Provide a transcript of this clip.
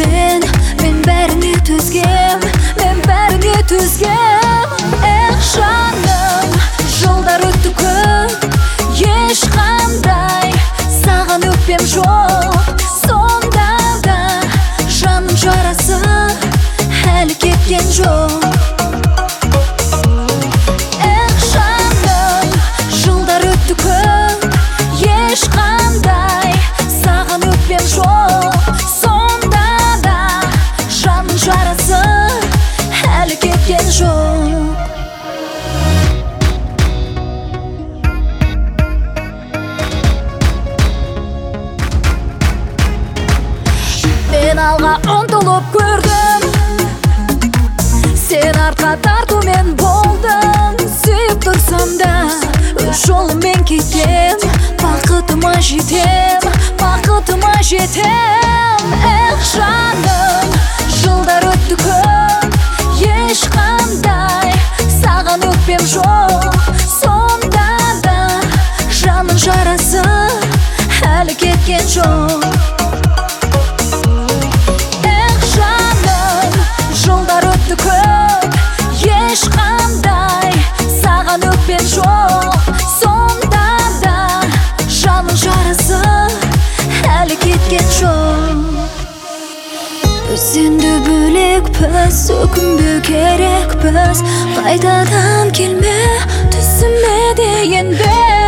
сен, мен бәріне төзгем, мен бәріне төзгем. Жаным, жылдар өтті көп, ешқандай саған өкпем жоқ. Сонда да жаным жарасы әлі кеткен жоқ. Жаным, жылдар өтті көп, ешқандай саған өкпем жоқ. Сонда да жаным жарасы әлі кеткен жоқ. Мен алға ұмтылып көрдім, сен артқа тартумен болдың. Сүйіп тұрсам да өз жолыммен кетем, бақытыма жетем, бақытыма жетем. Жаным, жылдар өтті көп, ешқандай саған өкпем жоқ. Сонда да жаным жарасы әлі кеткен жоқ. Жылдар өтті көп, ешқандай саған өкпем жоқ. Сонда да жаным жарасы әлі кеткен жоқ. Біз енді бөлекпіз, өкінбеу керекпіз. Қайтадан келме түсіме дейін бе.